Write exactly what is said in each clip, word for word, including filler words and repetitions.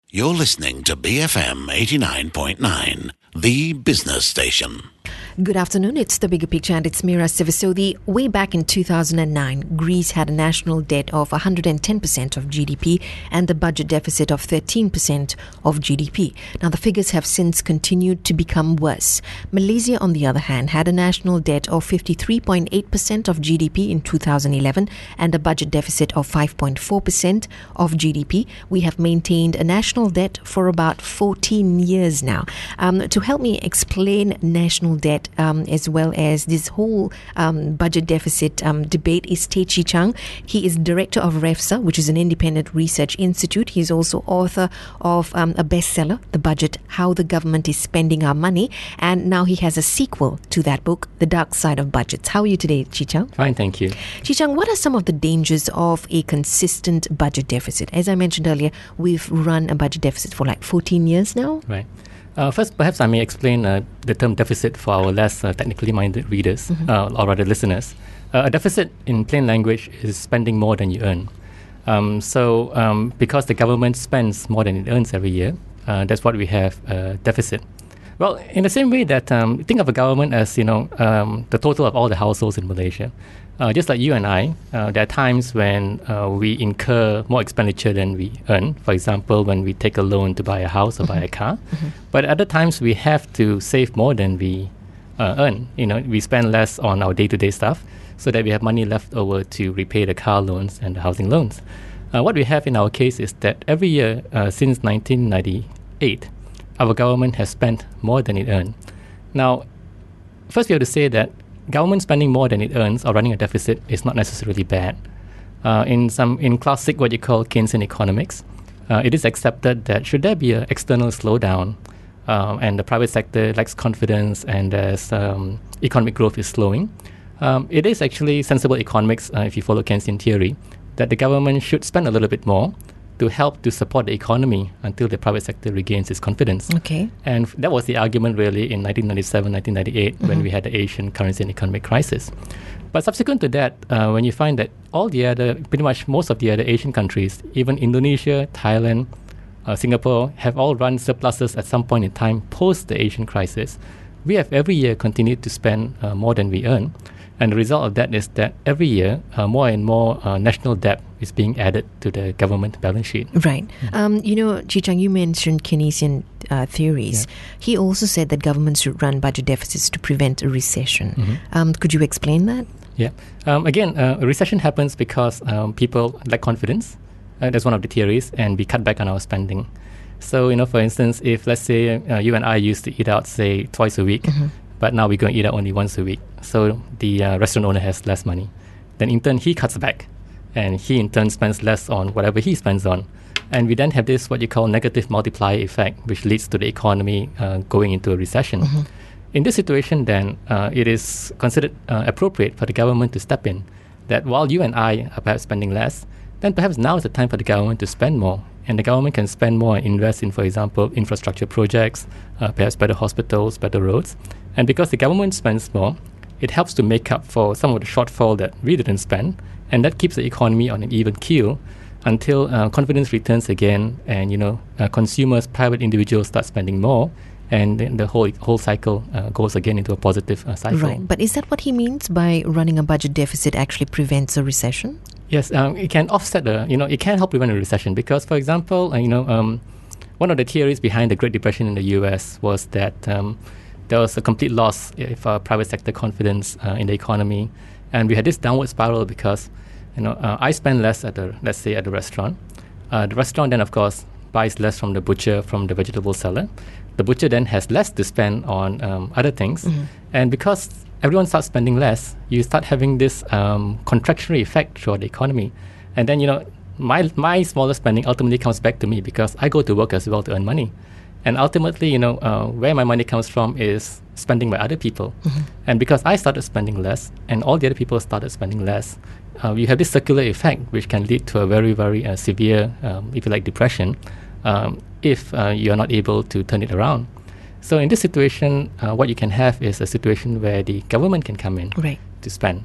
You're listening to B F M eighty-nine point nine, the business station. Good afternoon, it's The Bigger Picture and it's Mira Sivasothi. Way back in two thousand nine, Greece had a national debt of one hundred ten percent of G D P and a budget deficit of thirteen percent of G D P. Now, the figures have since continued to become worse. Malaysia, on the other hand, had a national debt of fifty-three point eight percent of G D P in two thousand eleven and a budget deficit of five point four percent of G D P. We have maintained a national debt for about fourteen years now. Um, to help me explain national debt Um, as well as this whole um, budget deficit um, debate is Tay Chee Chang. He is director of REFSA, which is an independent research institute. He's also author of um, a bestseller, The Budget, How the Government is Spending Our Money. And now he has a sequel to that book, The Dark Side of Budgets. How are you today, Chee Chang? Fine, thank you. Chee Chang, what are some of the dangers of a consistent budget deficit? As I mentioned earlier, we've run a budget deficit for like fourteen years now. Right. Uh, first, perhaps I may explain uh, the term deficit for our less uh, technically minded readers, mm-hmm. uh, or rather listeners. Uh, a deficit, in plain language, is spending more than you earn. Um, so, um, because the government spends more than it earns every year, uh, that's what we have a deficit. Well, in the same way that um, think of a government as, you know, um, the total of all the households in Malaysia. Uh, just like you and I, uh, there are times when uh, we incur more expenditure than we earn. For example, when we take a loan to buy a house or mm-hmm. buy a car. Mm-hmm. But at other times, we have to save more than we uh, earn. You know, we spend less on our day-to-day stuff so that we have money left over to repay the car loans and the housing loans. Uh, what we have in our case is that every year uh, since nineteen ninety-eight, our government has spent more than it earned. Now, first we have to say that government spending more than it earns or running a deficit is not necessarily bad. Uh, in some in classic what you call Keynesian economics, uh, it is accepted that should there be an external slowdown uh, and the private sector lacks confidence and as um, economic growth is slowing, um, it is actually sensible economics, uh, if you follow Keynesian theory, that the government should spend a little bit more to help to support the economy until the private sector regains its confidence. Okay. And f- that was the argument really in nineteen ninety-seven, nineteen ninety-eight mm-hmm. when we had the Asian currency and economic crisis. But subsequent to that, uh, when you find that all the other, pretty much most of the other Asian countries, even Indonesia, Thailand, uh, Singapore, have all run surpluses at some point in time post the Asian crisis, we have every year continued to spend uh, more than we earn. And the result of that is that every year, uh, more and more uh, national debt is being added to the government balance sheet. Right. Mm-hmm. Um, you know, Chee Chang, you mentioned Keynesian uh, theories. Yeah. He also said that governments should run budget deficits to prevent a recession. Mm-hmm. Um, could you explain that? Yeah. Um, again, uh, a recession happens because um, people lack confidence. Uh, that's one of the theories, and we cut back on our spending. So, you know, for instance, if let's say uh, you and I used to eat out, say, twice a week, mm-hmm. but now we're going to eat out only once a week. So the uh, restaurant owner has less money. Then in turn, he cuts back. And he in turn spends less on whatever he spends on. And we then have this, what you call negative multiplier effect, which leads to the economy uh, going into a recession. Mm-hmm. In this situation, then, uh, it is considered uh, appropriate for the government to step in. That while you and I are perhaps spending less, then perhaps now is the time for the government to spend more. And the government can spend more and invest in, for example, infrastructure projects, uh, perhaps better hospitals, better roads. And because the government spends more, it helps to make up for some of the shortfall that we didn't spend, and that keeps the economy on an even keel until uh, confidence returns again, and you know uh, consumers, private individuals start spending more, and then the whole whole cycle uh, goes again into a positive uh, cycle. Right, but is that what he means by running a budget deficit actually prevents a recession? Yes, um, it can offset the, you know, it can help prevent a recession because, for example, uh, you know, um, one of the theories behind the Great Depression in the U S was that um, there was a complete loss of uh, private sector confidence uh, in the economy, and we had this downward spiral because, you know, uh, I spend less at the, let's say, at the restaurant. Uh, the restaurant then, of course, buys less from the butcher, from the vegetable seller. The butcher then has less to spend on um, other things, mm-hmm. and because everyone starts spending less, you start having this um, contractionary effect throughout the economy, and then you know, my my smaller spending ultimately comes back to me because I go to work as well to earn money. And ultimately, you know, uh, where my money comes from is spending by other people. Mm-hmm. And because I started spending less and all the other people started spending less, uh, you have this circular effect which can lead to a very, very uh, severe, um, if you like, depression um, if uh, you are not able to turn it around. So in this situation, uh, what you can have is a situation where the government can come in right. to spend.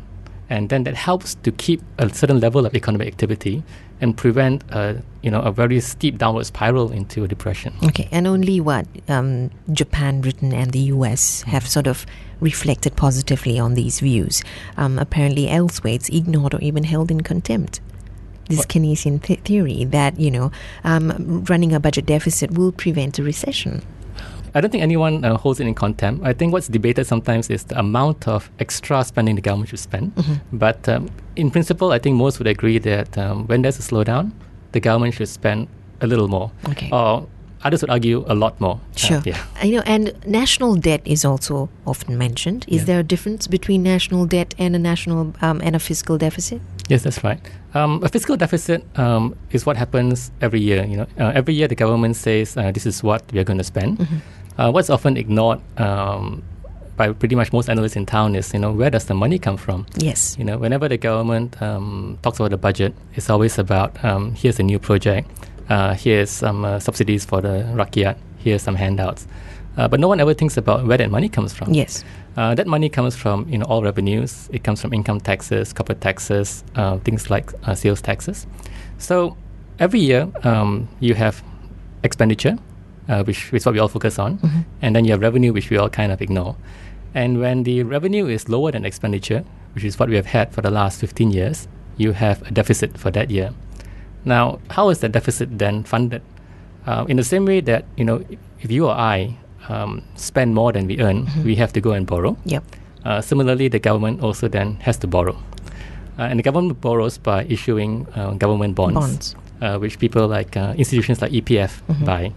and then that helps to keep a certain level of economic activity and prevent uh, you know a very steep downward spiral into a depression. Okay, and only what um, Japan, Britain, and the U S have sort of reflected positively on these views. Um, apparently, elsewhere it's ignored or even held in contempt. This what? Keynesian th- theory that you know um, running a budget deficit will prevent a recession. I don't think anyone uh, holds it in contempt. I think what's debated sometimes is the amount of extra spending the government should spend. Mm-hmm. But um, in principle, I think most would agree that um, when there's a slowdown, the government should spend a little more. Okay. Or others would argue a lot more. Sure. Uh, yeah. I know, and national debt is also often mentioned. Is yeah. there a difference between national debt and a national um, and a fiscal deficit? Yes, that's right. Um, a fiscal deficit um, is what happens every year. You know, uh, every year the government says uh, this is what we are going to spend. Mm-hmm. Uh, what's often ignored um, by pretty much most analysts in town is, you know, where does the money come from? Yes. You know, whenever the government um, talks about the budget, it's always about um, here's a new project, uh, here's some uh, subsidies for the rakyat, here's some handouts. Uh, but no one ever thinks about where that money comes from. Yes. Uh, that money comes from, you know, all revenues. It comes from income taxes, corporate taxes, uh, things like uh, sales taxes. So every year um, you have expenditure, Uh, which is what we all focus on, mm-hmm. and then you have revenue, which we all kind of ignore. And when the revenue is lower than expenditure, which is what we have had for the last fifteen years, you have a deficit for that year. Now, how is that deficit then funded? Uh, in the same way that, you know, if you or I um, spend more than we earn, mm-hmm. we have to go and borrow. Yep. Uh, similarly, the government also then has to borrow. Uh, and the government borrows by issuing uh, government bonds, bonds. Uh, which people like uh, institutions like E P F mm-hmm. buy.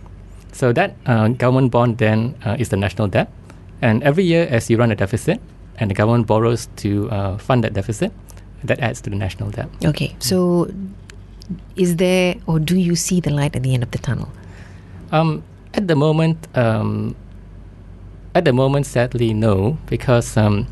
So that uh, government bond then uh, is the national debt. And every year as you run a deficit and the government borrows to uh, fund that deficit, that adds to the national debt. Okay. So is there or do you see the light at the end of the tunnel? Um, at the moment, um, at the moment, sadly, no, because um,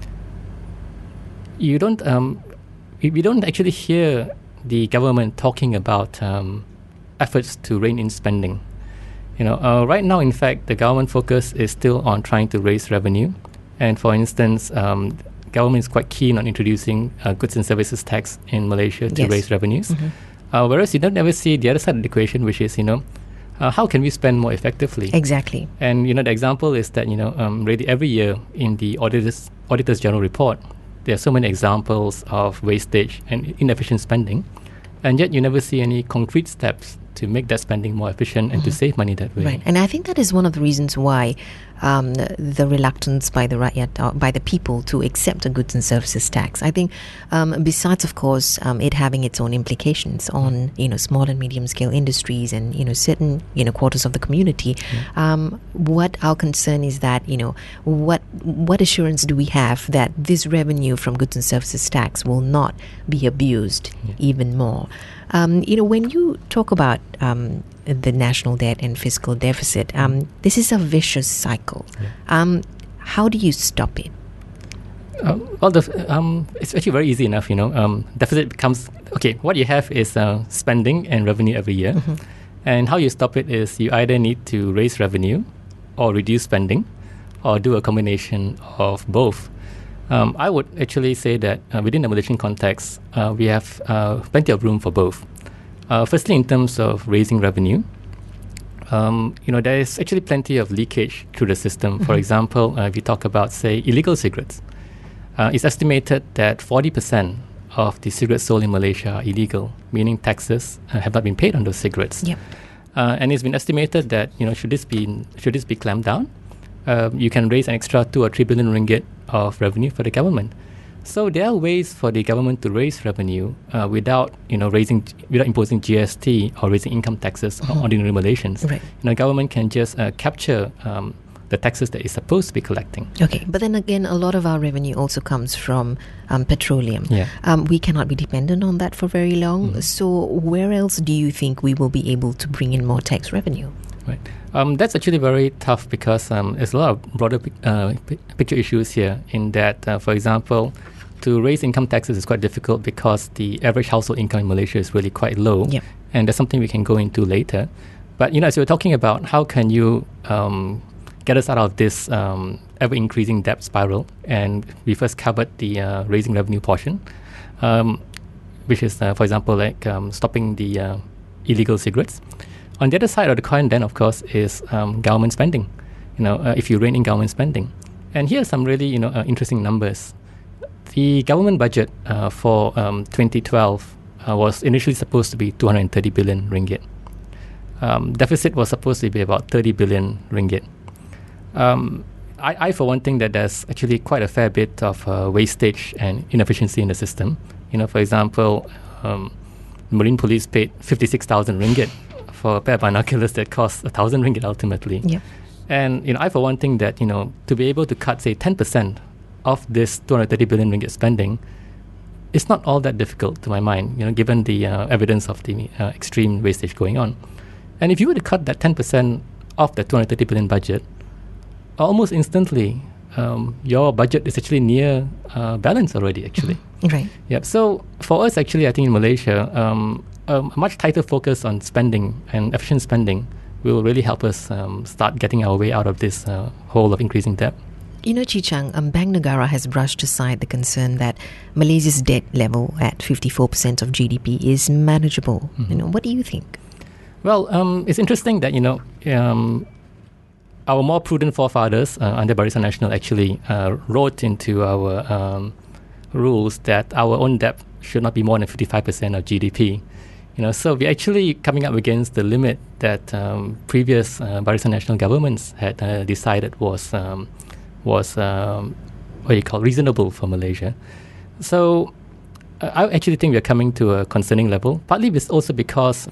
you don't, um, we don't actually hear the government talking about um, efforts to rein in spending. You know, uh, right now, in fact, the government focus is still on trying to raise revenue. And for instance, um, government is quite keen on introducing uh, goods and services tax in Malaysia to yes. raise revenues. Mm-hmm. Uh, whereas you don't ever see the other side of the equation, which is, you know, uh, how can we spend more effectively? Exactly. And, you know, the example is that, you know, um, really every year in the Auditors, Auditors General Report, there are so many examples of wastage and inefficient spending. And yet you never see any concrete steps to make that spending more efficient and mm-hmm. to save money that way. Right, and I think that is one of the reasons why um, the reluctance by the rakyat, uh, by the people to accept a goods and services tax. I think, um, besides of course um, it having its own implications on you know small and medium scale industries and you know certain you know quarters of the community, mm-hmm. um, what our concern is that you know what what assurance do we have that this revenue from goods and services tax will not be abused yeah. even more? Um, you know, when you talk about um, the national debt and fiscal deficit, um, this is a vicious cycle. Yeah. Um, how do you stop it? Uh, well, the, um, it's actually very easy enough, you know. Um, deficit becomes, okay, what you have is uh, spending and revenue every year. Mm-hmm. And how you stop it is you either need to raise revenue or reduce spending or do a combination of both. Um, I would actually say that uh, within the Malaysian context, uh, we have uh, plenty of room for both. Uh, firstly, in terms of raising revenue, um, you know, there is actually plenty of leakage through the system. Mm-hmm. For example, uh, if you talk about, say, illegal cigarettes, uh, it's estimated that forty percent of the cigarettes sold in Malaysia are illegal, meaning taxes uh, have not been paid on those cigarettes. Yep. Uh, and it's been estimated that, you know, should this be should this be clamped down, uh, you can raise an extra two or three billion ringgit of revenue for the government. So there are ways for the government to raise revenue uh, without, you know, raising, without imposing G S T or raising income taxes mm-hmm. on ordinary Malaysians. Right. You know, government can just uh, capture um, the taxes that it's supposed to be collecting. Okay, but then again, a lot of our revenue also comes from um, petroleum. Yeah. Um, we cannot be dependent on that for very long. Mm-hmm. So where else do you think we will be able to bring in more tax revenue? Right. Um, that's actually very tough because um, there's a lot of broader uh, p- picture issues here in that, uh, for example, to raise income taxes is quite difficult because the average household income in Malaysia is really quite low. Yep. And that's something we can go into later. But, you know, as we were talking about, how can you um, get us out of this um, ever-increasing debt spiral, and we first covered the uh, raising revenue portion, um, which is, uh, for example, like um, stopping the uh, illegal cigarettes. On the other side of the coin, then, of course, is um, government spending. You know, uh, if you rein in government spending, and here are some really, you know, uh, interesting numbers. The government budget uh, for um, twenty twelve uh, was initially supposed to be two hundred thirty billion ringgit. Um, deficit was supposed to be about thirty billion ringgit. Um, I, I, for one, think that there's actually quite a fair bit of uh, wastage and inefficiency in the system. You know, for example, um, Marine Police paid fifty-six thousand ringgit for a pair of binoculars that cost one thousand ringgit ultimately. Yeah. And, you know, I, for one, think that, you know, to be able to cut, say, ten percent of this two hundred thirty billion ringgit spending, it's not all that difficult to my mind, you know, given the uh, evidence of the uh, extreme wastage going on. And if you were to cut that ten percent of the two hundred thirty billion budget, almost instantly, um, your budget is actually near uh, balance already, actually. Right. Yep. So for us, actually, I think in Malaysia, um, a much tighter focus on spending and efficient spending will really help us um, start getting our way out of this uh, hole of increasing debt. You know, Chee Chang, um, Bank Negara has brushed aside the concern that Malaysia's debt level at fifty-four percent of G D P is manageable. Mm-hmm. You know, what do you think? Well, um, it's interesting that, you know, um, our more prudent forefathers uh, under Barisan Nasional actually uh, wrote into our um, rules that our own debt should not be more than fifty-five percent of G D P. You know, so we're actually coming up against the limit that um, previous uh, Barisan Nasional governments had uh, decided was um, was um, what you call reasonable for Malaysia. So uh, I actually think we're coming to a concerning level. Partly it's also because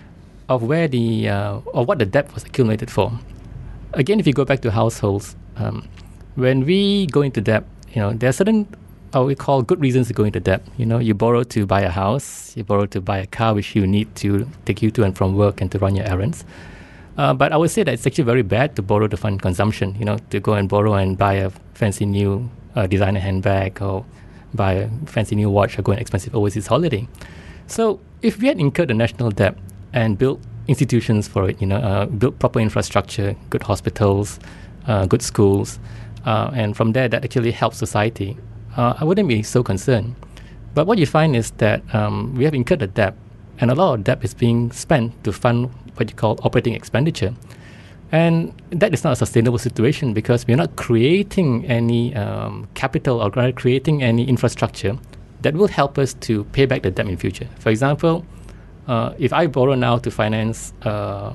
of where the uh, or what the debt was accumulated for. Again, if you go back to households, um, when we go into debt, you know, there are certain what we call good reasons to go into debt. You know, you borrow to buy a house, you borrow to buy a car which you need to take you to and from work and to run your errands. Uh, but I would say that it's actually very bad to borrow to fund consumption, you know, to go and borrow and buy a fancy new uh, designer handbag or buy a fancy new watch or go on an expensive overseas holiday. So if we had incurred a national debt and built institutions for it, you know, uh, built proper infrastructure, good hospitals, uh, good schools, uh, and from there that actually helps society, uh, I wouldn't be so concerned. But what you find is that um, we have incurred a debt, and a lot of debt is being spent to fund what you call operating expenditure. And that is not a sustainable situation because we're not creating any um, capital or creating any infrastructure that will help us to pay back the debt in future. For example, uh, if I borrow now to finance uh,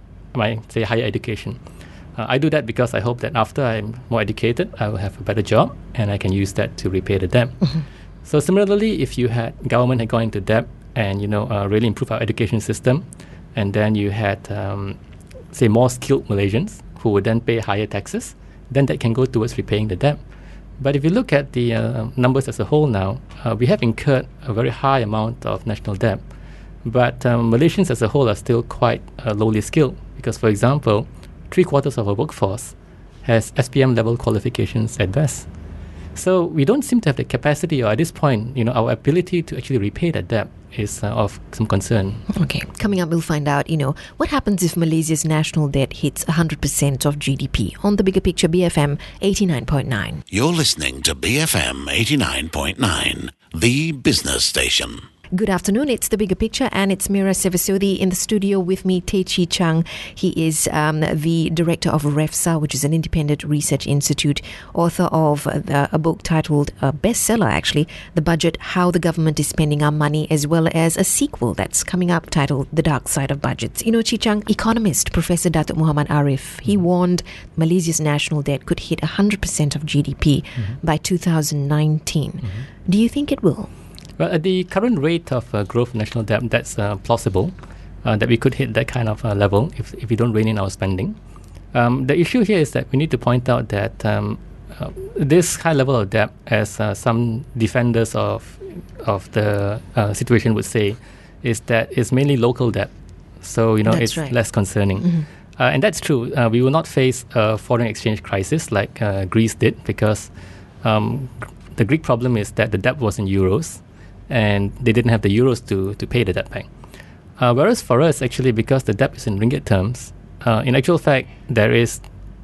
my, say, higher education, uh, I do that because I hope that after I'm more educated, I will have a better job and I can use that to repay the debt. Mm-hmm. So similarly, if you had government had gone into debt and, you know, uh, really improve our education system, and then you had, um, say, more skilled Malaysians who would then pay higher taxes, then that can go towards repaying the debt. But if you look at the uh, numbers as a whole now, uh, we have incurred a very high amount of national debt. But um, Malaysians as a whole are still quite uh, lowly skilled because, for example, three quarters of our workforce has S P M level qualifications at best. So we don't seem to have the capacity, or at this point, you know, our ability to actually repay that debt is uh, of some concern. Okay, coming up, we'll find out, you know, what happens if Malaysia's national debt hits one hundred percent of G D P. On The Bigger Picture, B F M eighty-nine point nine. You're listening to B F M eighty-nine point nine, the business station. Good afternoon. It's The Bigger Picture and it's Mira Sevasodi in the studio with me, Tay Chee Chang. He is um, the director of REFSA, which is an independent research institute, author of uh, a book titled, a bestseller actually, The Budget, How the Government is Spending Our Money, as well as a sequel that's coming up titled The Dark Side of Budgets. You know, Chee Chang, economist Professor Datuk Muhammad Arif, he warned Malaysia's national debt could hit one hundred percent of G D P mm-hmm. by two thousand nineteen. Mm-hmm. Do you think it will? Well, at the current rate of uh, growth of national debt, that's uh, plausible, uh, that we could hit that kind of uh, level if, if we don't rein in our spending. Um, the issue here is that we need to point out that um, uh, this high level of debt, as uh, some defenders of of the uh, situation would say, is that it's mainly local debt. So, you know, that's it's right. less concerning. Mm-hmm. Uh, and that's true. Uh, we will not face a foreign exchange crisis like uh, Greece did because um, the Greek problem is that the debt was in euros, and they didn't have the euros to, to pay the debt back. Uh, whereas for us, actually, because the debt is in ringgit terms, uh, in actual fact, there is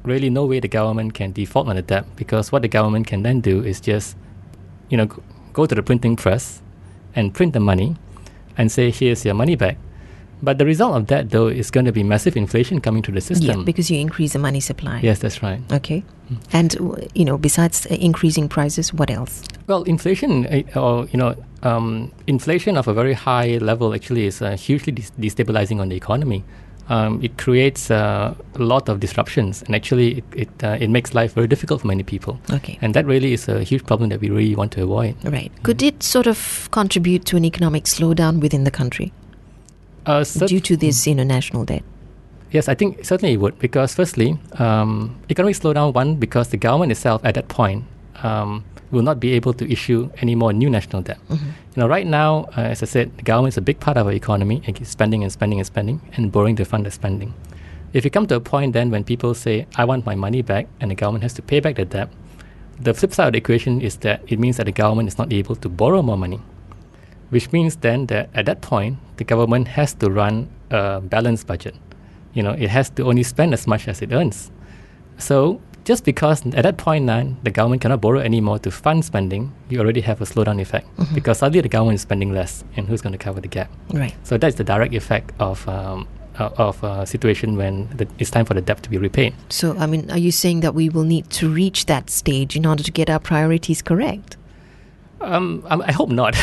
really no way the government can default on the debt, because what the government can then do is just, you know, go to the printing press and print the money and say, here's your money back. But the result of that, though, is going to be massive inflation coming to the system. Yeah, because you increase the money supply. Yes, that's right. Okay. Mm. And, you know, besides uh, increasing prices, what else? Well, inflation, uh, or, you know, um, inflation of a very high level actually is uh, hugely de- destabilizing on the economy. Um, it creates uh, a lot of disruptions, and actually it it, uh, it makes life very difficult for many people. Okay. And that really is a huge problem that we really want to avoid. Right. Could it sort of contribute to an economic slowdown within the country? Uh, cert- due to this, you know, national debt? Yes, I think certainly it would, because firstly, um, economic slowdown, one, because the government itself at that point um, will not be able to issue any more new national debt. Mm-hmm. You know, right now, uh, as I said, the government is a big part of our economy, and keeps spending and spending and spending and borrowing to fund the spending. If you come to a point then when people say, I want my money back, and the government has to pay back the debt, the flip side of the equation is that it means that the government is not able to borrow more money, which means then that at that point, the government has to run a balanced budget. You know, it has to only spend as much as it earns. So just because at that point now, the government cannot borrow anymore to fund spending, you already have a slowdown effect. Mm-hmm. Because suddenly the government is spending less, and who's going to cover the gap? Right. So that's the direct effect of um, uh, of a situation when the, it's time for the debt to be repaid. So, I mean, are you saying that we will need to reach that stage in order to get our priorities correct? Um, I hope not.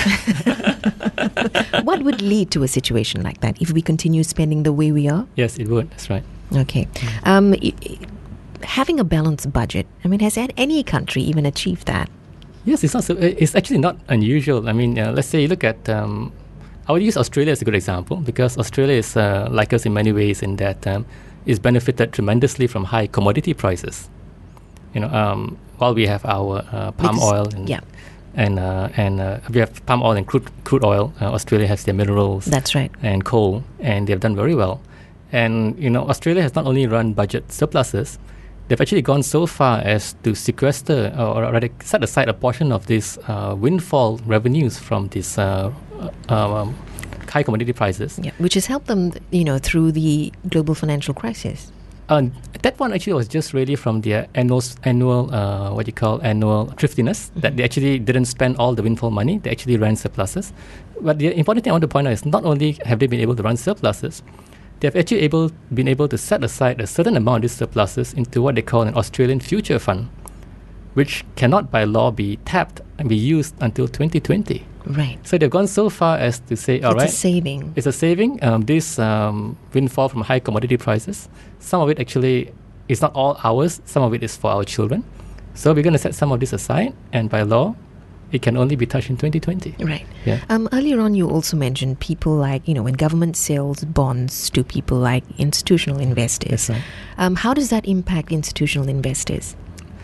What would lead to a situation like that if we continue spending the way we are? Yes, it would. That's right. Okay. Mm. Um, I- I- having a balanced budget, I mean, has any country even achieved that? Yes, it's not. So, it's actually not unusual. I mean, uh, let's say you look at. Um, I would use Australia as a good example, because Australia is uh, like us in many ways in that um, it's benefited tremendously from high commodity prices. You know, um, while we have our uh, palm because, oil and. Yeah. And uh, and uh, we have palm oil and crude crude oil. Uh, Australia has their minerals. That's right. And coal, and they've done very well. And you know, Australia has not only run budget surpluses, they've actually gone so far as to sequester or, or rather set aside a portion of these uh, windfall revenues from these uh, uh, um, high commodity prices. Yeah, which has helped them, you know, through the global financial crisis. Uh, that one actually was just really from their annual, annual uh, what you call annual thriftiness, mm-hmm. that they actually didn't spend all the windfall money, they actually ran surpluses. But the important thing I want to point out is not only have they been able to run surpluses, they have actually able been able to set aside a certain amount of these surpluses into what they call an Australian Future Fund, which cannot by law be tapped and be used until twenty twenty. Right. So they've gone so far as to say, all it's right, it's a saving. It's a saving. Um, this um, windfall from high commodity prices, some of it actually is not all ours. Some of it is for our children. So we're going to set some of this aside, and by law, it can only be touched in twenty twenty. Right. Yeah. Um, earlier on, you also mentioned people like, you know, when government sells bonds to people like institutional investors. That's right. Um, how does that impact institutional investors?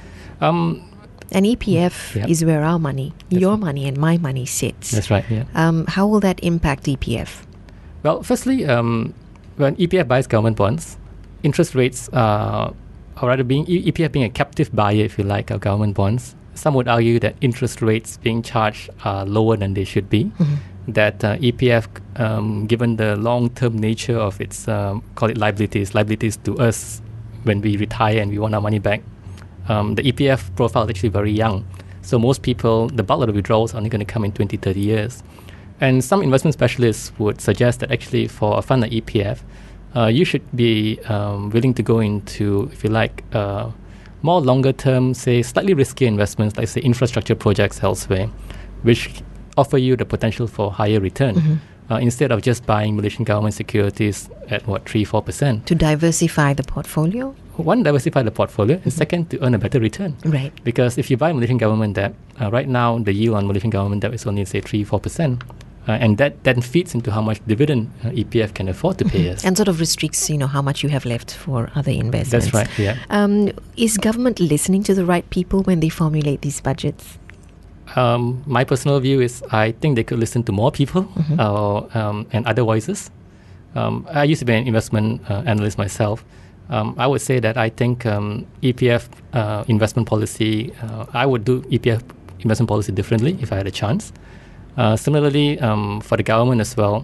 Um, An E P F yeah. is where our money, That's your right. money and my money sits. That's right, yeah. Um, how will that impact E P F? Well, firstly, um, when E P F buys government bonds, interest rates, uh, or rather being E P F being a captive buyer, if you like, of government bonds, some would argue that interest rates being charged are lower than they should be. Mm-hmm. That uh, E P F, um, given the long-term nature of its, um, call it liabilities, liabilities to us when we retire and we want our money back, um, the E P F profile is actually very young. So most people, the bulk of the withdrawals are only going to come in twenty, thirty years. And some investment specialists would suggest that actually for a fund like E P F, uh, you should be um, willing to go into, if you like, uh, more longer-term, say, slightly riskier investments, like, say, infrastructure projects elsewhere, which offer you the potential for higher return, mm-hmm. uh, instead of just buying Malaysian government securities at, what, three, four percent. To diversify the portfolio? One, diversify the portfolio, and mm-hmm. second, to earn a better return. Right. Because if you buy Malaysian government debt, uh, right now, the yield on Malaysian government debt is only, say, three, four percent. Uh, and that then feeds into how much dividend uh, E P F can afford to pay mm-hmm. us. And sort of restricts, you know, how much you have left for other investments. That's right, yeah. Um, is government listening to the right people when they formulate these budgets? Um, my personal view is I think they could listen to more people mm-hmm. uh, um, and other voices. Um, I used to be an investment uh, analyst myself. Um, I would say that I think um, E P F uh, investment policy, uh, I would do E P F investment policy differently if I had a chance. Uh, similarly, um, for the government as well,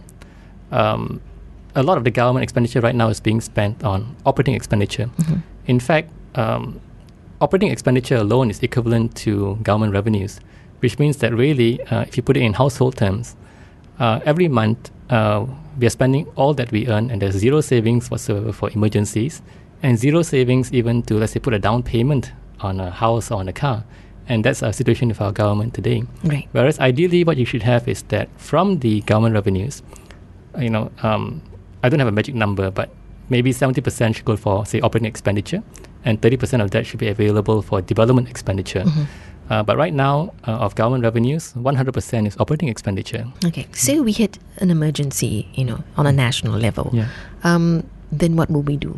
um, a lot of the government expenditure right now is being spent on operating expenditure. Mm-hmm. In fact, um, operating expenditure alone is equivalent to government revenues, which means that really, uh, if you put it in household terms, uh, every month uh, we are spending all that we earn, and there's zero savings whatsoever for emergencies, and zero savings even to, let's say, put a down payment on a house or on a car. And that's our situation with our government today. Right. Whereas ideally what you should have is that from the government revenues, you know, um, I don't have a magic number, but maybe seventy percent should go for, say, operating expenditure, and thirty percent of that should be available for development expenditure. Mm-hmm. Uh, but right now, uh, of government revenues, one hundred percent is operating expenditure. Okay. So we hit an emergency, you know, on a national level. Yeah. Um, then what will we do?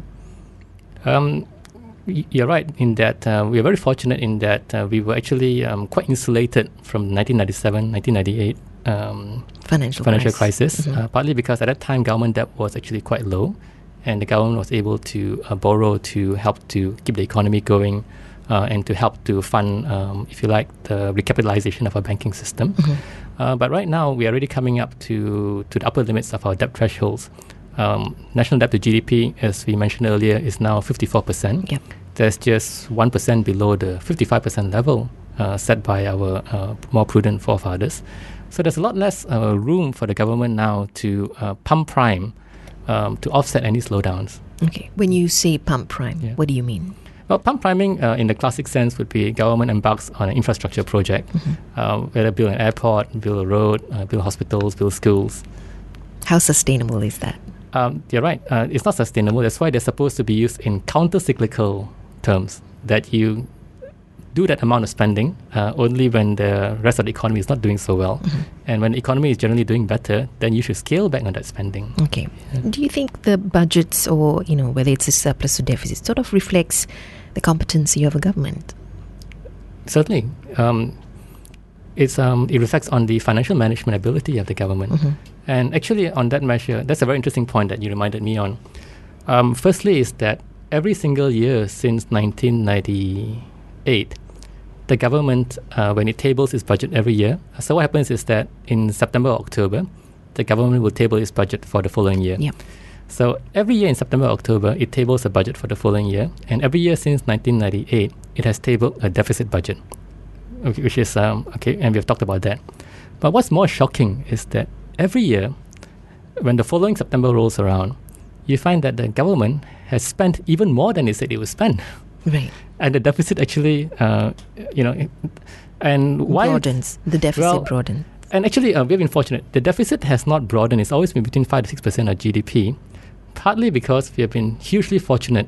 Um, You're right in that uh, we are very fortunate in that uh, we were actually um, quite insulated from nineteen ninety-seven, nineteen ninety-eight um, financial, financial crisis, crisis, mm-hmm. uh, partly because at that time government debt was actually quite low, and the government was able to uh, borrow to help to keep the economy going uh, and to help to fund, um, if you like, the recapitalization of our banking system. Mm-hmm. Uh, but right now we are already coming up to, to the upper limits of our debt thresholds. Um, national debt to G D P, as we mentioned earlier, is now fifty-four percent. Yep. There's just one percent below the fifty-five percent level uh, set by our uh, more prudent forefathers. So there's a lot less uh, room for the government now to uh, pump prime um, to offset any slowdowns. Okay. When you say pump prime, yeah. what do you mean? Well, pump priming uh, in the classic sense would be government embarks on an infrastructure project, mm-hmm. uh, whether build an airport, build a road, uh, build hospitals, build schools. How sustainable is that? Um, you're right. Uh, it's not sustainable. That's why they're supposed to be used in counter-cyclical terms, that you do that amount of spending uh, only when the rest of the economy is not doing so well. Mm-hmm. And when the economy is generally doing better, then you should scale back on that spending. Okay. Yeah. Do you think the budgets, or, you know, whether it's a surplus or deficit, sort of reflects the competency of a government? Certainly. Um, it's um, it reflects on the financial management ability of the government. Mm-hmm. And actually, on that measure, that's a very interesting point that you reminded me on. Um, firstly is that every single year since nineteen ninety-eight, the government, uh, when it tables its budget every year, so what happens is that in September or October, the government will table its budget for the following year. Yep. So every year in September or October, it tables a budget for the following year. And every year since nineteen ninety-eight, it has tabled a deficit budget, which is, um, okay, and we've talked about that. But what's more shocking is that every year, when the following September rolls around, you find that the government has spent even more than it said it would spend. Right. And the deficit actually, uh, you know, and why... Broadens. The deficit well, broadens. And actually, uh, we've been fortunate. The deficit has not broadened. It's always been between five to six percent of G D P, partly because we have been hugely fortunate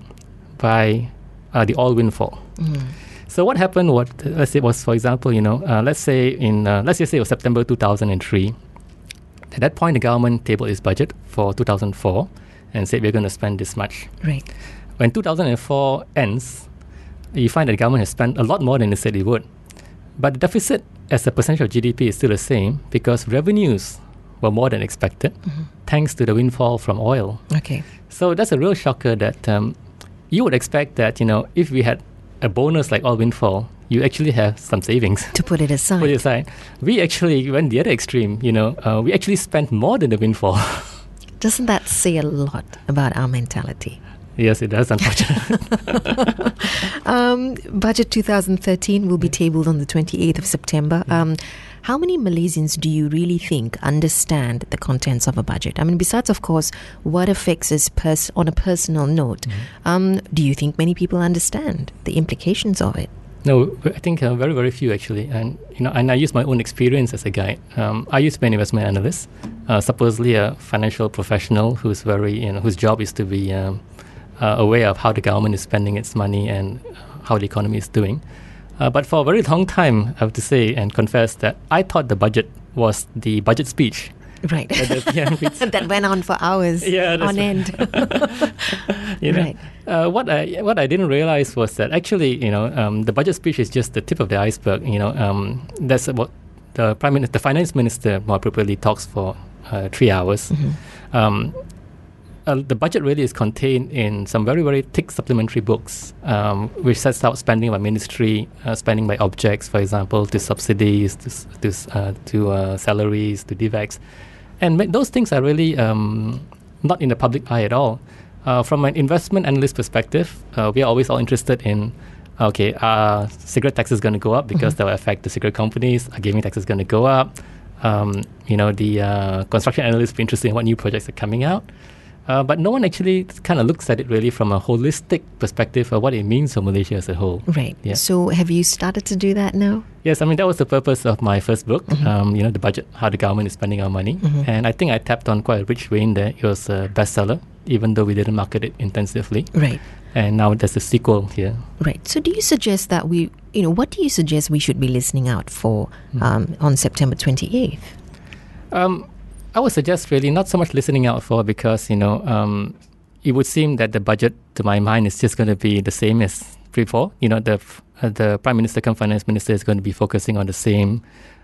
by uh, the oil windfall. Mm. So what happened, what, let's say, was, for example, you know, uh, let's say in, uh, let's just say it was September two thousand three. At that point, the government tabled its budget for two thousand four and said we're going to spend this much. Right. When two thousand four ends, you find that the government has spent a lot more than it said it would. But the deficit as a percentage of G D P is still the same because revenues were more than expected, mm-hmm. thanks to the windfall from oil. Okay. So that's a real shocker that um, you would expect that, you know, if we had a bonus like oil windfall, you actually have some savings. To put it aside. Put it aside. We actually went the other extreme, you know, uh, we actually spent more than the windfall. Doesn't that say a lot about our mentality? Yes, it does, unfortunately. um, budget twenty thirteen will be tabled on the twenty-eighth of September. Um, how many Malaysians do you really think understand the contents of a budget? I mean, besides, of course, what affects us pers- on a personal note, mm-hmm. um, do you think many people understand the implications of it? No, I think uh, very, very few actually. And you know, and I use my own experience as a guide. Um, I used to be an investment analyst, uh, supposedly a financial professional who's very, you know, whose job is to be um, uh, aware of how the government is spending its money and how the economy is doing. Uh, but for a very long time, I have to say and confess that I thought the budget was the budget speech. Right. That, that went on for hours yeah, on right. end. you know, right. uh, what I what I didn't realize was that actually, you know, um, the budget speech is just the tip of the iceberg. You know, um, that's what the prime minister, the finance minister, more appropriately, talks for uh, three hours. Mm-hmm. Um, uh, the budget really is contained in some very very thick supplementary books, um, which sets out spending by ministry, uh, spending by objects, for example, to subsidies, to to, uh, to uh, salaries, to D V A Cs. And those things are really um, not in the public eye at all. Uh, from an investment analyst perspective, uh, we are always all interested in, okay, are cigarette taxes going to go up because mm-hmm. that will affect the cigarette companies? Are gaming taxes going to go up? Um, you know, the uh, construction analysts be interested in what new projects are coming out. Uh, but no one actually kind of looks at it really from a holistic perspective of what it means for Malaysia as a whole. Right. Yeah. So have you started to do that now? Yes, I mean, that was the purpose of my first book, mm-hmm. um, you know, the budget, how the government is spending our money. Mm-hmm. And I think I tapped on quite a rich vein there. It was a bestseller, even though we didn't market it intensively. Right. And now there's a sequel here. Right. So do you suggest that we, you know, what do you suggest we should be listening out for mm-hmm. um, on September twenty-eighth? Um, I would suggest really not so much listening out for, because, you know, um, it would seem that the budget, to my mind, is just going to be the same as before. You know, the uh, the Prime Minister cum Finance Minister is going to be focusing on the same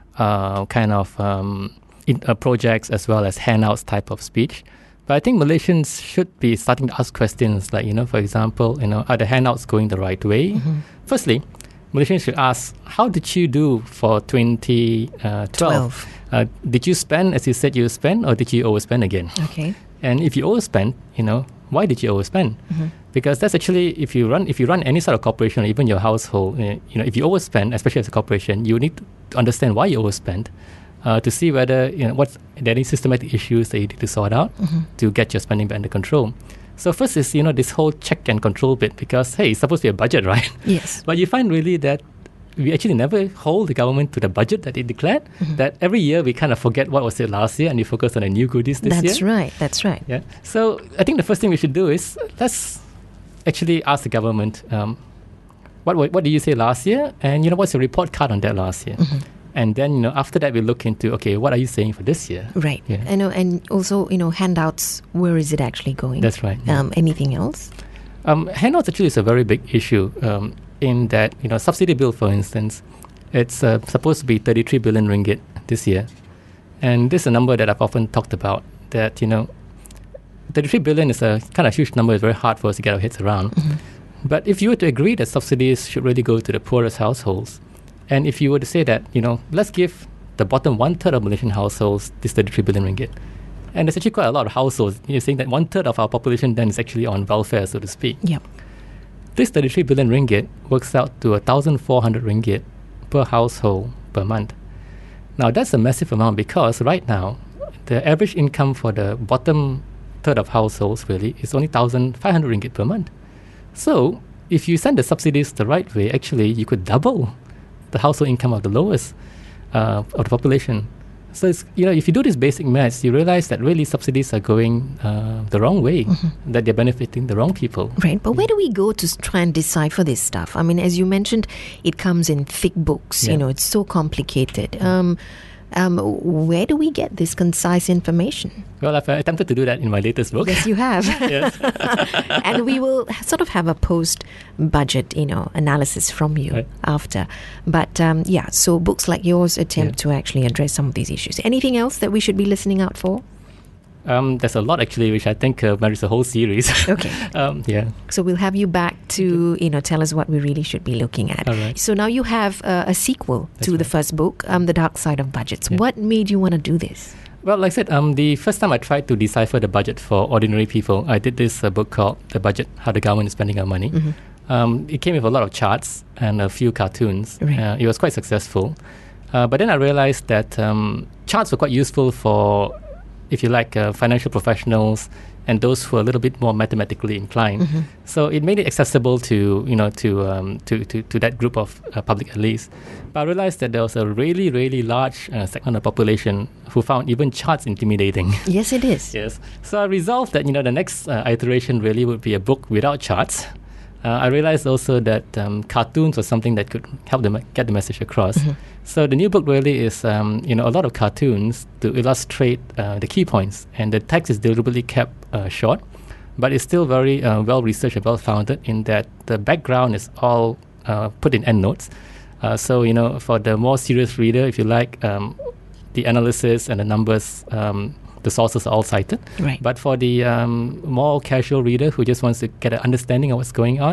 uh, kind of um, in, uh, projects as well as handouts type of speech. But I think Malaysians should be starting to ask questions like, you know, for example, you know, are the handouts going the right way? Mm-hmm. Firstly, Malaysians should ask, how did you do for twenty twelve? Uh, did you spend as you said you would spend, or did you overspend again? Okay. And if you overspend, you know, why did you overspend? Mm-hmm. Because that's actually, if you run if you run any sort of corporation or even your household, uh, you know, if you overspend, especially as a corporation, you need to understand why you overspend, uh, to see whether, you know, what's there any systematic issues that you need to sort out mm-hmm. to get your spending under control. So first is, you know, this whole check and control bit, because, hey, it's supposed to be a budget, right? Yes. But you find really that we actually never hold the government to the budget that it declared, mm-hmm. that every year we kind of forget what was it last year and we focus on the new goodies this that's year. That's right, that's right. Yeah. So I think the first thing we should do is let's actually ask the government, um, what what did you say last year? And, you know, what's your report card on that last year? Mm-hmm. And then, you know, after that we look into, okay, what are you saying for this year? Right. Yeah. I know, and also, you know, handouts, where is it actually going? That's right. Yeah. Um, anything else? Um, handouts actually is a very big issue. Um, in that, you know, subsidy bill, for instance, it's uh, supposed to be thirty-three billion ringgit this year. And this is a number that I've often talked about, that, you know, thirty-three billion is a kind of huge number. It's very hard for us to get our heads around. Mm-hmm. But if you were to agree that subsidies should really go to the poorest households, and if you were to say that, you know, let's give the bottom one-third of Malaysian households this thirty-three billion ringgit, and there's actually quite a lot of households. You're saying that one-third of our population then is actually on welfare, so to speak. Yep. This thirty-three billion ringgit works out to one thousand four hundred ringgit per household per month. Now, that's a massive amount, because right now, the average income for the bottom third of households really is only one thousand five hundred ringgit per month. So, if you send the subsidies the right way, actually, you could double the household income of the lowest uh, of the population. So, it's, you know, if you do this basic maths, you realize that really subsidies are going uh, the wrong way, mm-hmm. that they're benefiting the wrong people. Right, but where do we go to try and decipher this stuff? I mean, as you mentioned, it comes in thick books, yeah. you know, it's so complicated. Um, um, where do we get this concise information? Well, I've uh, attempted to do that in my latest book. Yes, you have. Yes. And we will sort of have a post-budget, you know, analysis from you right. after. But um, yeah, so books like yours attempt yeah. to actually address some of these issues. Anything else that we should be listening out for? Um, there's a lot actually, which I think uh, merits a whole series. Okay. um, yeah. So we'll have you back to, you know, tell us what we really should be looking at. All right. So now you have uh, a sequel That's to right. the first book, um, The Dark Side of Budgets. Yeah. What made you want to do this? Well, like I said, um, the first time I tried to decipher the budget for ordinary people, I did this uh, book called The Budget, How the Government is Spending Our Money. Mm-hmm. Um, it came with a lot of charts and a few cartoons. Right. Uh, it was quite successful. Uh, but then I realized that um, charts were quite useful for, if you like, uh, financial professionals and those who are a little bit more mathematically inclined. Mm-hmm. So it made it accessible to, you know, to um, to, to, to that group of uh, public at least. But I realized that there was a really, really large uh, segment of the population who found even charts intimidating. Yes, it is. Yes. So I resolved that, you know, the next uh, iteration really would be a book without charts. Uh, I realized also that um, cartoons was something that could help them get the message across. Mm-hmm. So the new book really is, um, you know, a lot of cartoons to illustrate uh, the key points, and the text is deliberately kept uh, short, but it's still very uh, well researched and well founded in that the background is all uh, put in endnotes. Uh, so, you know, for the more serious reader, if you like, um, the analysis and the numbers, um, the sources are all cited. Right. But for the um, more casual reader who just wants to get an understanding of what's going on, mm-hmm.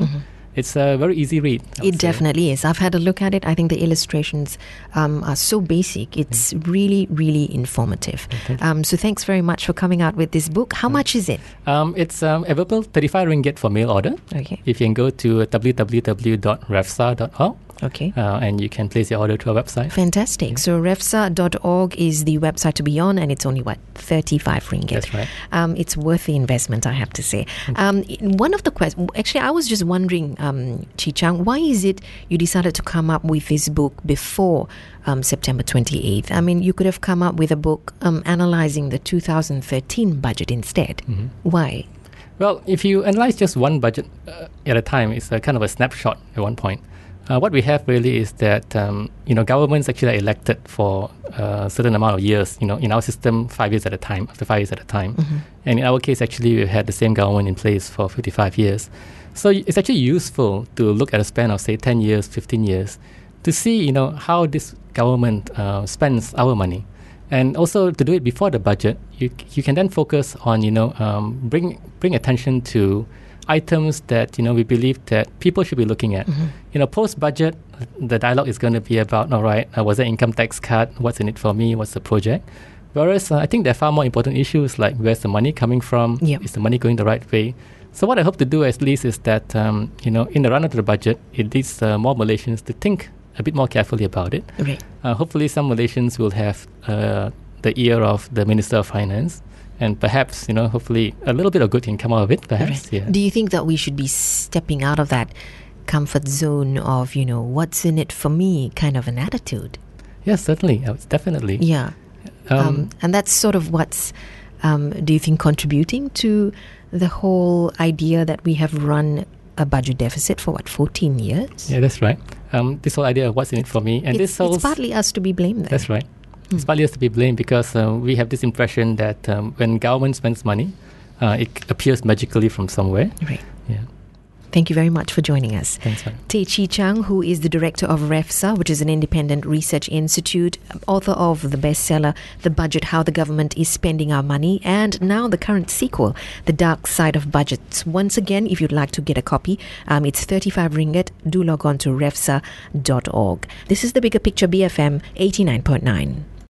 It's a very easy read. It definitely is. I've had a look at it. I think the illustrations um, are so basic. It's mm. really, really informative. Okay. Um, so thanks very much for coming out with this book. How mm. much is it? Um, it's um, available thirty-five ringgit for mail order. Okay. If you can go to w w w dot refsa dot org. Okay. Uh, and you can place your order to our website. Fantastic. So refsa dot org is the website to be on, and it's only, what, thirty-five ringgit? That's right. Um, it's worth the investment, I have to say. Um, one of the questions, actually, I was just wondering, um, Chi Chang, why is it you decided to come up with this book before um, September twenty-eighth? I mean, you could have come up with a book um, analyzing the two thousand thirteen budget instead. Mm-hmm. Why? Well, if you analyze just one budget uh, at a time, it's a kind of a snapshot at one point. Uh, what we have really is that um, you know governments actually are elected for a certain amount of years. You know, in our system, five years at a time, after five years at a time, mm-hmm. and in our case, actually, we've had the same government in place for fifty-five years. So it's actually useful to look at a span of say ten years, fifteen years, to see you know how this government uh, spends our money, and also to do it before the budget. You you can then focus on you know um, bring bring attention to items that you know we believe that people should be looking at. Mm-hmm. You know, post-budget, the dialogue is going to be about, all right, uh, was there income tax cut? What's in it for me? What's the project? Whereas uh, I think there are far more important issues like where's the money coming from? Yep. Is the money going the right way? So what I hope to do at least is that um, you know in the run-up to the budget, it leads uh, more Malaysians to think a bit more carefully about it. Right. Uh, hopefully, some Malaysians will have uh, the ear of the Minister of Finance. And perhaps, you know, hopefully a little bit of good can come out of it, perhaps. Right. Yeah. Do you think that we should be stepping out of that comfort zone of, you know, what's in it for me kind of an attitude? Yes, certainly. Definitely. Yeah. Um, um, and that's sort of what's, um, do you think, contributing to the whole idea that we have run a budget deficit for, what, fourteen years? Yeah, that's right. Um, this whole idea of what's in it for me. And it's, this whole it's partly us to be blamed there. That's right. It's partly us to be blamed because uh, we have this impression that um, when government spends money, uh, it appears magically from somewhere. Right. Yeah. Thank you very much for joining us. Thanks, man. Tay Chi Chang, who is the director of REFSA, which is an independent research institute, author of the bestseller, The Budget, How the Government is Spending Our Money, and now the current sequel, The Dark Side of Budgets. Once again, if you'd like to get a copy, um, it's thirty-five ringgit. Do log on to refsa dot org. This is The Bigger Picture, B F M eighty-nine point nine.